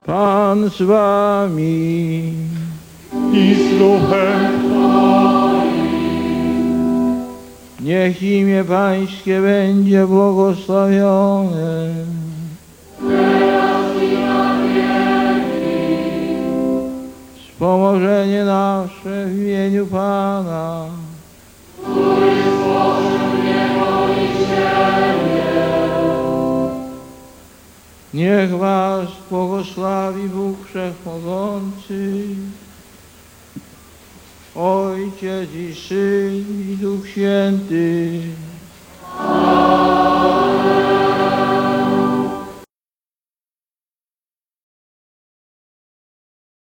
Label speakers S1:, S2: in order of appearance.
S1: Pan z wami.
S2: I z duchem
S1: Niech imię Pańskie będzie błogosławione. Wspomożenie nasze w imieniu Pana. Niech was błogosławi Bóg Wszechmogący, Ojciec i Syn i Duch Święty.